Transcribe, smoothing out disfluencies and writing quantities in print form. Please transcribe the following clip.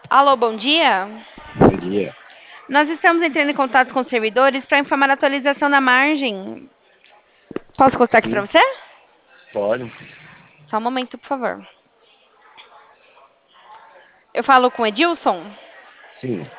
Alô, bom dia. Bom dia. Nós estamos entrando em contato com os servidores para informar a atualização da margem. Posso encostar aqui para Sim, você? pode. Só um momento, por favor. Eu falo com o Edilson? Sim.